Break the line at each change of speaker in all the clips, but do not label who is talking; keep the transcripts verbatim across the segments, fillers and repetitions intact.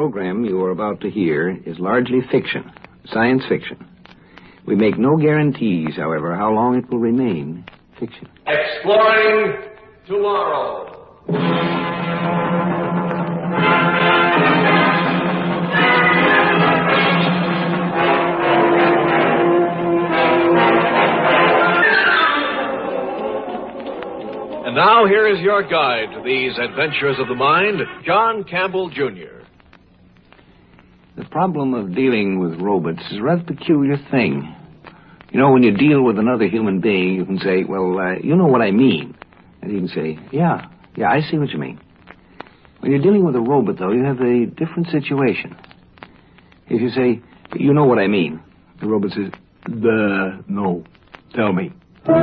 program you are about to hear is largely fiction, science fiction. We make no guarantees, however, how long it will remain fiction.
Exploring tomorrow. And now here is your guide to these adventures of the mind, John Campbell, Junior
The problem of dealing with robots is a rather peculiar thing. You know, when you deal with another human being, you can say, well, uh, you know what I mean. And you can say, yeah, yeah, I see what you mean. When you're dealing with a robot, though, you have a different situation. If you say, you know what I mean, the robot says, duh, no, tell me.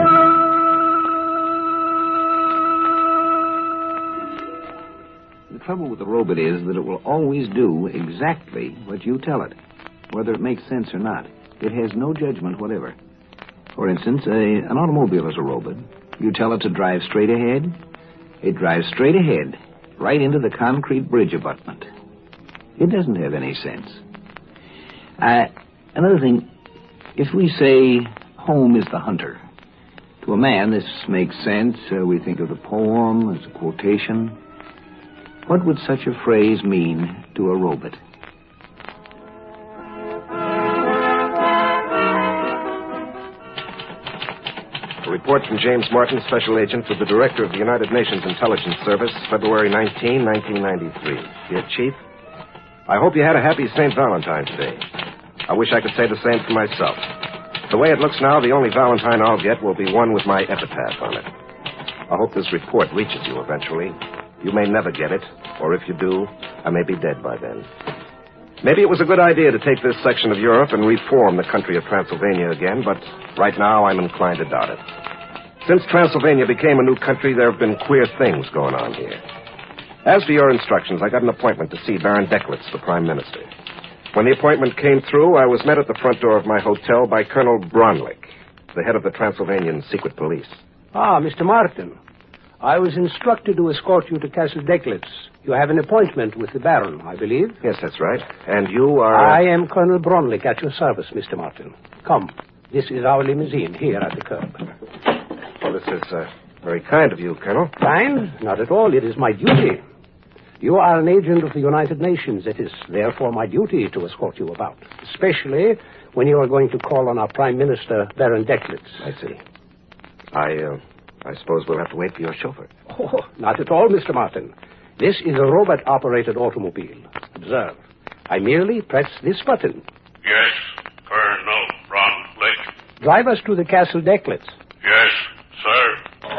The trouble with the robot is that it will always do exactly what you tell it, whether it makes sense or not. It has no judgment whatever. For instance, a, an automobile is a robot. You tell it to drive straight ahead, it drives straight ahead, right into the concrete bridge abutment. It doesn't have any sense. Uh, another thing, if we say home is the hunter, to a man this makes sense. Uh, we think of the poem as a quotation. What would such a phrase mean to a robot?
A report from James Martin, Special Agent with the Director of the United Nations Intelligence Service, February nineteenth, nineteen ninety-three. Dear Chief, I hope you had a happy Saint Valentine's Day. I wish I could say the same for myself. The way it looks now, the only Valentine I'll get will be one with my epitaph on it. I hope this report reaches you eventually. You may never get it, or if you do, I may be dead by then. Maybe it was a good idea to take this section of Europe and reform the country of Transylvania again, but right now I'm inclined to doubt it. Since Transylvania became a new country, there have been queer things going on here. As for your instructions, I got an appointment to see Baron Decklitz, the Prime Minister. When the appointment came through, I was met at the front door of my hotel by Colonel Bronlick, the head of the Transylvanian Secret Police.
Ah, Mister Martin. I was instructed to escort you to Castle Decklitz. You have an appointment with the Baron, I believe.
Yes, that's right. And you are...
I am Colonel Bronlick at your service, Mister Martin. Come. This is our limousine here at the curb.
Well, this is uh, very kind of you, Colonel.
Kind? Not at all. It is my duty. You are an agent of the United Nations. It is therefore my duty to escort you about, especially when you are going to call on our Prime Minister, Baron Decklitz.
I see. I, uh... I suppose we'll have to wait for your chauffeur.
Oh, not at all, Mister Martin. This is a robot-operated automobile. Observe. I merely press this button.
Yes, Colonel Bronlick.
Drive us to the Castle Decklitz.
Yes, sir.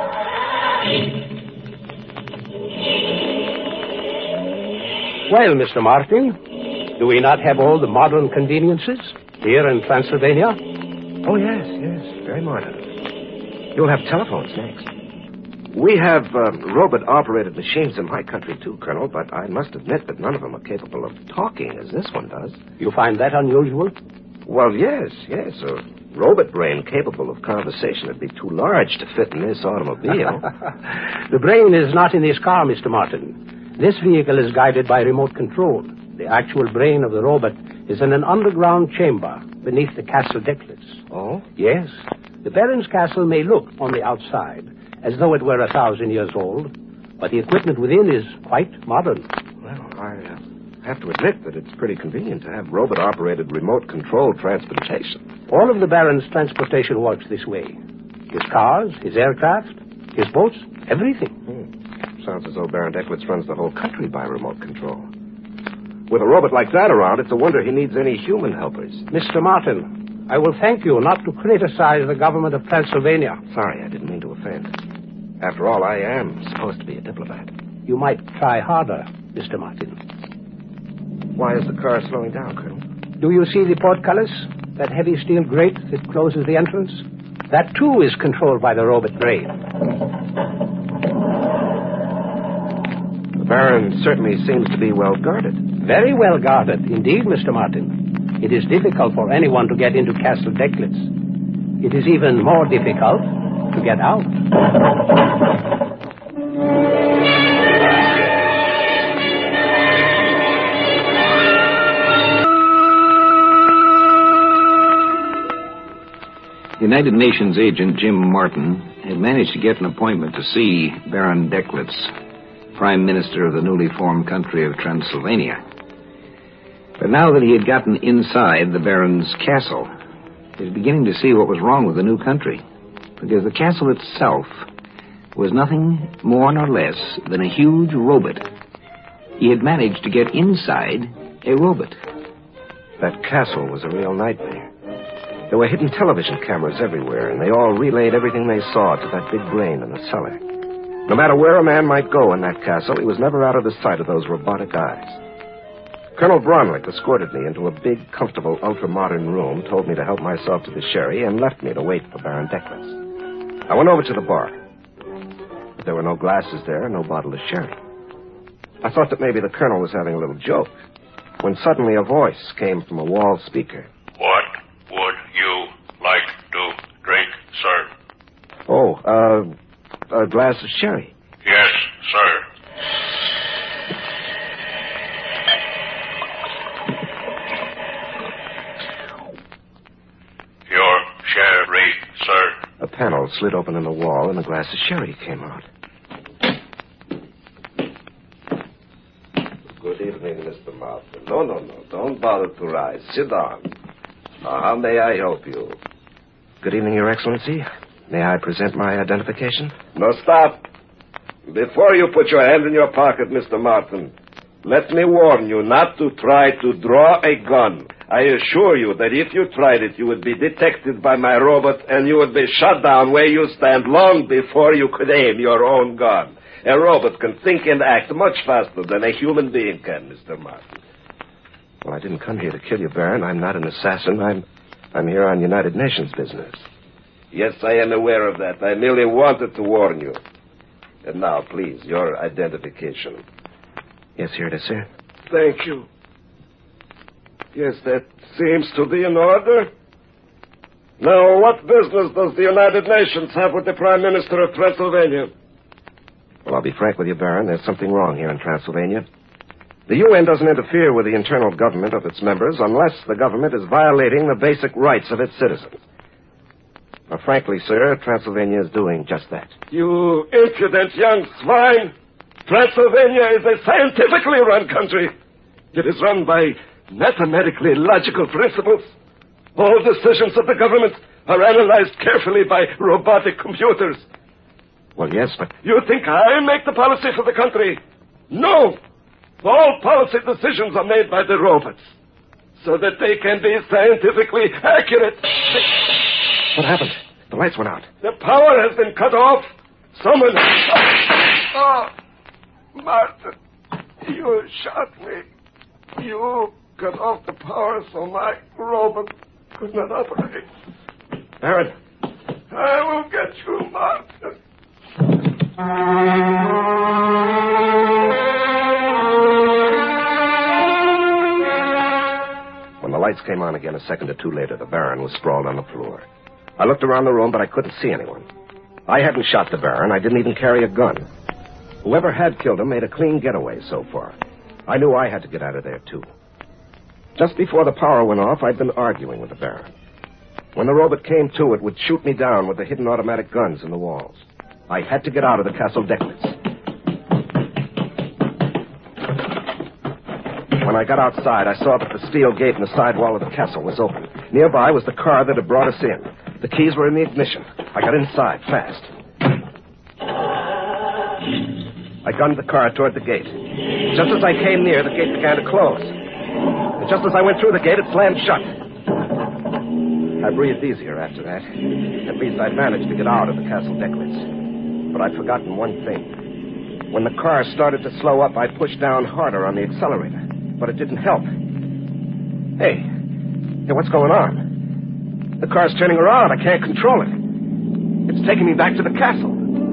Well, Mister Martin, do we not have all the modern conveniences here in Transylvania?
Oh, yes, yes, very modern. You'll have telephones next. We have uh, robot-operated machines in my country, too, Colonel, but I must admit that none of them are capable of talking as this one does.
You find that unusual?
Well, yes, yes. A robot brain capable of conversation would be too large to fit in this automobile.
The brain is not in this car, Mister Martin. This vehicle is guided by remote control. The actual brain of the robot is in an underground chamber beneath the Castle Decklitz.
Oh?
Yes. The Baron's castle may look on the outside as though it were a thousand years old, but the equipment within is quite modern.
Well, I uh, have to admit that it's pretty convenient to have robot-operated remote-controlled transportation.
All of the Baron's transportation works this way. His cars, his aircraft, his boats, everything.
Hmm. Sounds as though Baron Decklitz runs the whole country by remote control. With a robot like that around, it's a wonder he needs any human helpers.
Mister Martin, I will thank you not to criticize the government of Transylvania.
Sorry, I didn't mean to offend. After all, I am supposed to be a diplomat.
You might try harder, Mister Martin.
Why is the car slowing down, Colonel?
Do you see the portcullis? That heavy steel grate that closes the entrance? That, too, is controlled by the robot brain.
The Baron certainly seems to be well guarded.
Very well guarded, indeed, Mister Martin. It is difficult for anyone to get into Castle Decklitz. It is even more difficult to get out.
United Nations agent Jim Martin had managed to get an appointment to see Baron Dechlitz, Prime Minister of the newly formed country of Transylvania. But now that he had gotten inside the Baron's castle, he was beginning to see what was wrong with the new country, because the castle itself was nothing more nor less than a huge robot. He had managed to get inside a robot.
That castle was a real nightmare. There were hidden television cameras everywhere, and they all relayed everything they saw to that big brain in the cellar. No matter where a man might go in that castle, he was never out of the sight of those robotic eyes. Colonel Bronlick escorted me into a big, comfortable, ultra-modern room, told me to help myself to the sherry, and left me to wait for Baron Dechlitz. I went over to the bar, but there were no glasses there, no bottle of sherry. I thought that maybe the colonel was having a little joke, when suddenly a voice came from a wall speaker.
What would you like to drink, sir?
Oh, uh, a glass of sherry.
Yes, sir. Your sherry, sir.
A panel slid open in the wall, and a glass of sherry came out.
Good evening, Mister Martin. No, no, no. Don't bother to rise. Sit down. Now, how may I help you?
Good evening, Your Excellency. May I present my identification?
No, stop. Before you put your hand in your pocket, Mister Martin, let me warn you not to try to draw a gun. I assure you that if you tried it, you would be detected by my robot, and you would be shot down where you stand long before you could aim your own gun. A robot can think and act much faster than a human being can, Mister Martin.
Well, I didn't come here to kill you, Baron. I'm not an assassin. I'm, I'm here on United Nations business.
Yes, I am aware of that. I merely wanted to warn you. And now, please, your identification.
Yes, here it is, sir.
Thank you. Yes, that seems to be in order. Now, what business does the United Nations have with the Prime Minister of Transylvania?
Well, I'll be frank with you, Baron. There's something wrong here in Transylvania. The U N doesn't interfere with the internal government of its members unless the government is violating the basic rights of its citizens. Now, frankly, sir, Transylvania is doing just that.
You impudent young swine! Transylvania is a scientifically run country. It is run by mathematically logical principles. All decisions of the government are analyzed carefully by robotic computers.
Well, yes, but...
You think I make the policy for the country? No! All policy decisions are made by the robots, so that they can be scientifically accurate.
What happened? The lights went out.
The power has been cut off. Someone... Oh, Martin, you shot me. You cut off the power so my robot could not operate.
Baron.
I will get you, Martin.
When the lights came on again a second or two later, the Baron was sprawled on the floor. I looked around the room, but I couldn't see anyone. I hadn't shot the Baron. I didn't even carry a gun. Whoever had killed him made a clean getaway so far. I knew I had to get out of there, too. Just before the power went off, I'd been arguing with the Baron. When the robot came to, it would shoot me down with the hidden automatic guns in the walls. I had to get out of the Castle Dechlitz. When I got outside, I saw that the steel gate in the side wall of the castle was open. Nearby was the car that had brought us in. The keys were in the ignition. I got inside fast. I gunned the car toward the gate. Just as I came near, the gate began to close. And just as I went through the gate, it slammed shut. I breathed easier after that. At least I'd managed to get out of the Castle Dechlitz. But I'd forgotten one thing. When the car started to slow up, I pushed down harder on the accelerator. But it didn't help. Hey, hey, what's going on? The car's turning around. I can't control it. It's taking me back to the castle.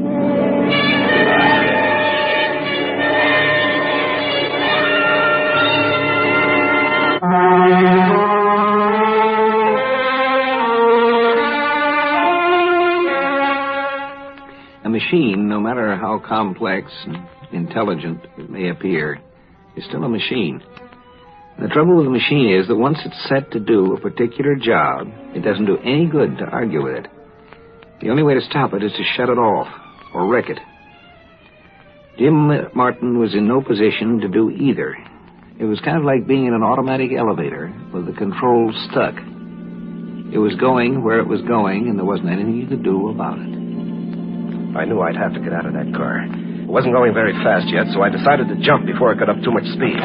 A machine, no matter how complex and intelligent it may appear, is still a machine. The trouble with the machine is that once it's set to do a particular job, it doesn't do any good to argue with it. The only way to stop it is to shut it off or wreck it. Jim Martin was in no position to do either. It was kind of like being in an automatic elevator with the controls stuck. It was going where it was going, and there wasn't anything you could do about it.
I knew I'd have to get out of that car. It wasn't going very fast yet, so I decided to jump before it got up too much speed.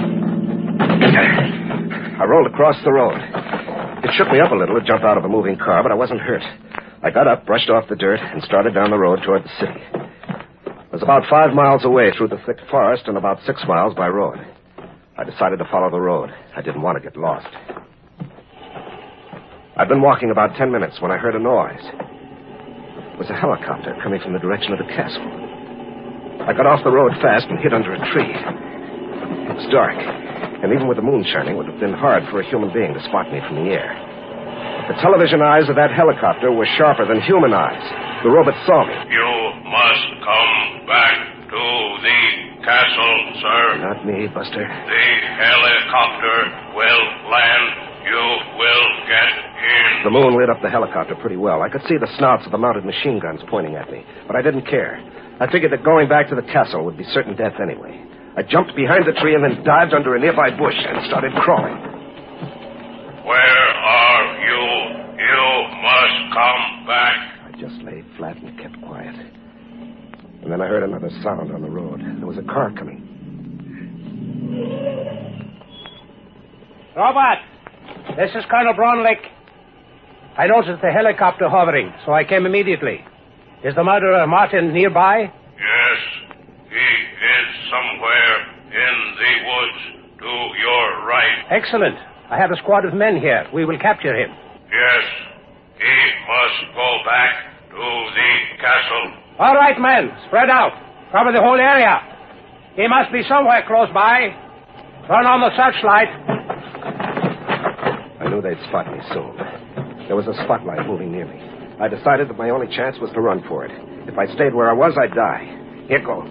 I rolled across the road. It shook me up a little to jump out of a moving car, but I wasn't hurt. I got up, brushed off the dirt, and started down the road toward the city. It was about five miles away through the thick forest and about six miles by road. I decided to follow the road. I didn't want to get lost. I'd been walking about ten minutes when I heard a noise. It was a helicopter coming from the direction of the castle. I got off the road fast and hid under a tree. It was dark, and even with the moon shining, it would have been hard for a human being to spot me from the air. The television eyes of that helicopter were sharper than human eyes. The robot saw me.
You must come back to the castle, sir.
Not me, Buster.
The helicopter will land. You will get in.
The moon lit up the helicopter pretty well. I could see the snouts of the mounted machine guns pointing at me, but I didn't care. I figured that going back to the castle would be certain death anyway. I jumped behind the tree and then dived under a nearby bush and started crawling.
Where are you? You must come back.
I just lay flat and kept quiet. And then I heard another sound on the road. There was a car coming.
Robert, this is Colonel Bronlick. I noticed the helicopter hovering, so I came immediately. Is the murderer Martin nearby?
Yes, he is somewhere in the woods to your right.
Excellent. I have a squad of men here. We will capture him.
Yes, he must go back to the castle.
All right, men. Spread out. Cover the whole area. He must be somewhere close by. Turn on the searchlight.
I knew they'd spot me soon. There was a spotlight moving near me. I decided that my only chance was to run for it. If I stayed where I was, I'd die. Here goes.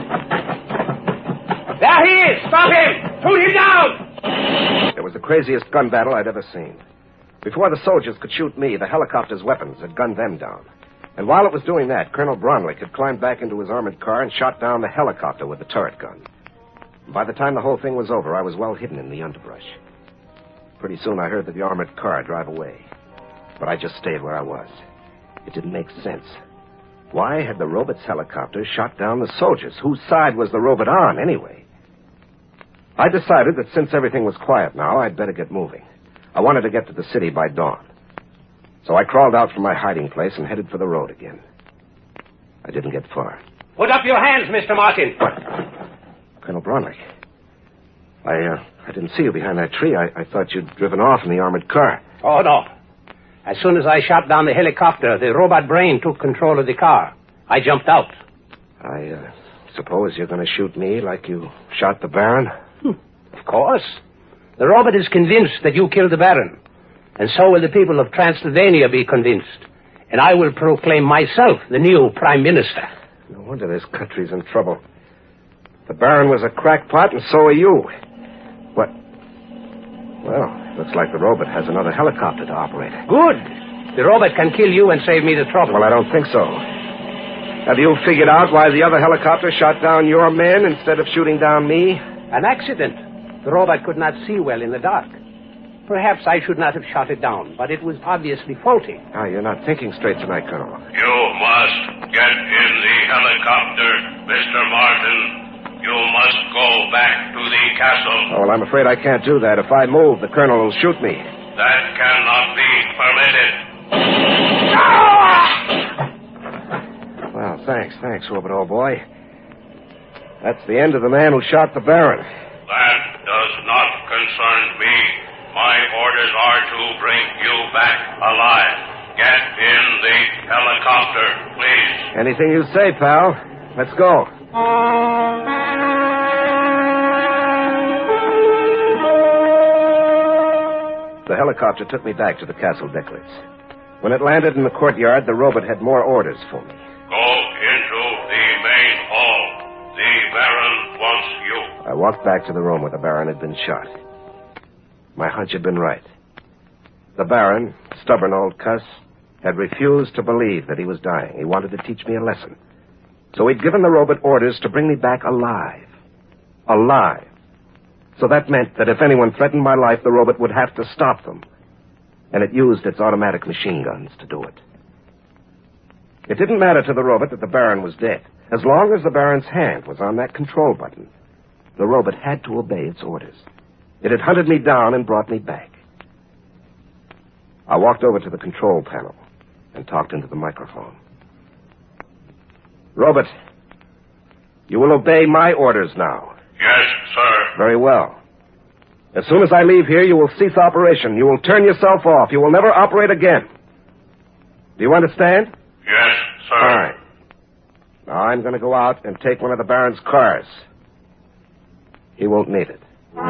There he is! Stop him! Shoot him down!
It was the craziest gun battle I'd ever seen. Before the soldiers could shoot me, the helicopter's weapons had gunned them down. And while it was doing that, Colonel Bronlick had climbed back into his armored car and shot down the helicopter with the turret gun. By the time the whole thing was over, I was well hidden in the underbrush. Pretty soon I heard the armored car drive away. But I just stayed where I was. It didn't make sense. Why had the robot's helicopter shot down the soldiers? Whose side was the robot on, anyway? I decided that since everything was quiet now, I'd better get moving. I wanted to get to the city by dawn. So I crawled out from my hiding place and headed for the road again. I didn't get far.
Put up your hands, Mister Martin.
What? Colonel Bronlick. I, uh, I didn't see you behind that tree. I, I thought you'd driven off in the armored car.
Oh, no. As soon as I shot down the helicopter, the robot brain took control of the car. I jumped out.
I uh, suppose you're going to shoot me like you shot the Baron?
Hmm. Of course. The robot is convinced that you killed the Baron. And so will the people of Transylvania be convinced. And I will proclaim myself the new Prime Minister.
No wonder this country's in trouble. The Baron was a crackpot, and so are you. What? Well, looks like the robot has another helicopter to operate.
Good. The robot can kill you and save me the trouble.
Well, I don't think so. Have you figured out why the other helicopter shot down your men instead of shooting down me?
An accident. The robot could not see well in the dark. Perhaps I should not have shot it down, but it was obviously faulty.
Ah, you're not thinking straight tonight, Colonel.
You must get in the helicopter, Mister Martin. You must go back to the castle.
Oh, well, I'm afraid I can't do that. If I move, the Colonel will shoot me.
That cannot be permitted.
Well, thanks, thanks, Robert, old boy. That's the end of the man who shot the Baron.
That does not concern me. My orders are to bring you back alive. Get in the helicopter, please.
Anything you say, pal. Let's go. The helicopter took me back to the castle decklets. When it landed in the courtyard, the robot had more orders for me.
Go into the main hall. The Baron wants you.
I walked back to the room where the Baron had been shot. My hunch had been right. The Baron, stubborn old cuss, had refused to believe that he was dying. He wanted to teach me a lesson. So he'd given the robot orders to bring me back alive. Alive. So that meant that if anyone threatened my life, the robot would have to stop them. And it used its automatic machine guns to do it. It didn't matter to the robot that the Baron was dead. As long as the Baron's hand was on that control button, the robot had to obey its orders. It had hunted me down and brought me back. I walked over to the control panel and talked into the microphone. Robot, you will obey my orders now.
Yes, sir.
Very well. As soon as I leave here, you will cease operation. You will turn yourself off. You will never operate again. Do you understand?
Yes, sir.
All right. Now I'm going to go out and take one of the Baron's cars. He won't need it.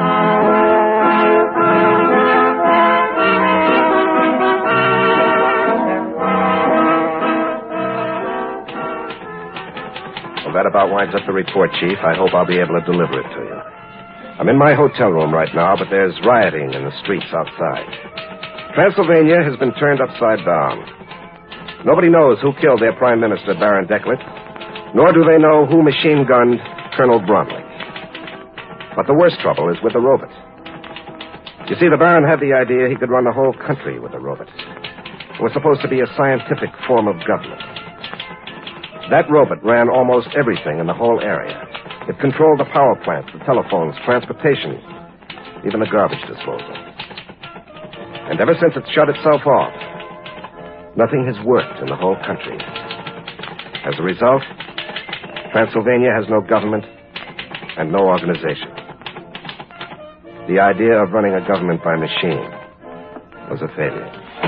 Well, that about winds up the report, Chief. I hope I'll be able to deliver it to you. I'm in my hotel room right now, but there's rioting in the streets outside. Transylvania has been turned upside down. Nobody knows who killed their Prime Minister, Baron Deklet, nor do they know who machine-gunned Colonel Bromley. But the worst trouble is with the robot. You see, the Baron had the idea he could run the whole country with a robot. It was supposed to be a scientific form of government. That robot ran almost everything in the whole area. It controlled the power plants, the telephones, transportation, even the garbage disposal. And ever since it shut itself off, nothing has worked in the whole country. As a result, Transylvania has no government and no organization. The idea of running a government by machine was a failure.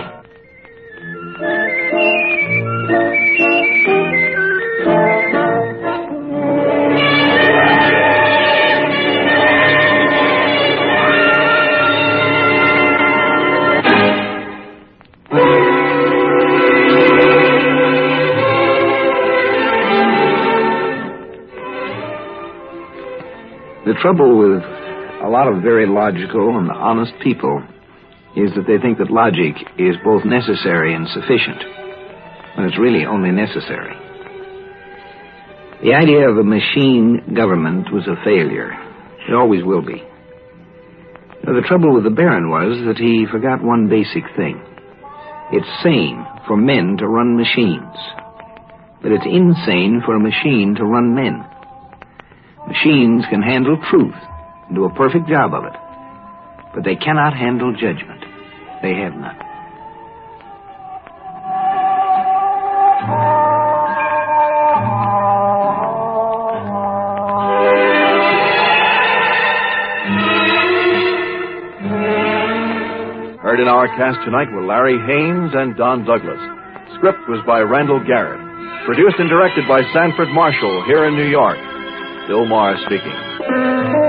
The trouble with a lot of very logical and honest people is that they think that logic is both necessary and sufficient, when it's really only necessary. The idea of a machine government was a failure. It always will be. Now, the trouble with the Baron was that he forgot one basic thing. It's sane for men to run machines, but it's insane for a machine to run men. Machines can handle truth and do a perfect job of it, but they cannot handle judgment. They have none.
Heard in our cast tonight were Larry Haynes and Don Douglas. Script was by Randall Garrett. Produced and directed by Sanford Marshall here in New York. Bill Maher speaking.